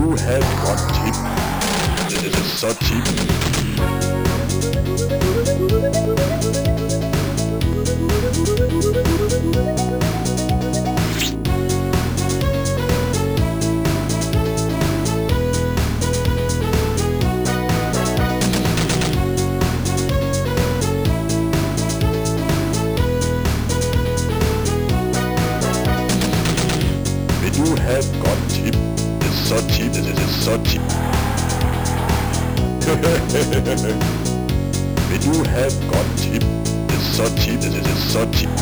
you have one tip? This is so cheap. You have got cheap. It's so cheap. This is so cheap. You have got cheap. It's so cheap. This is so cheap.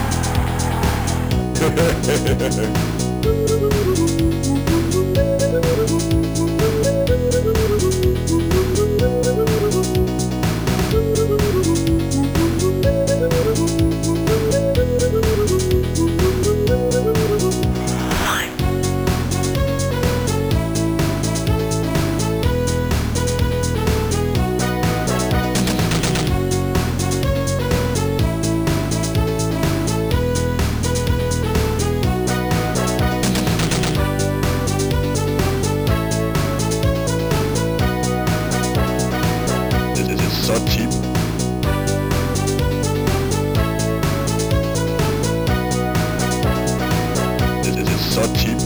So cheap. This is so cheap.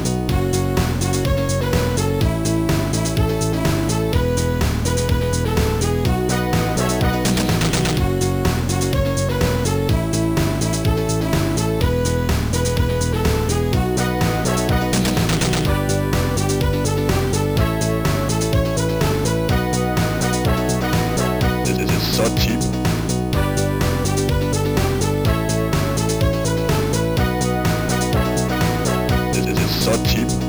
So cheap. This is so cheap.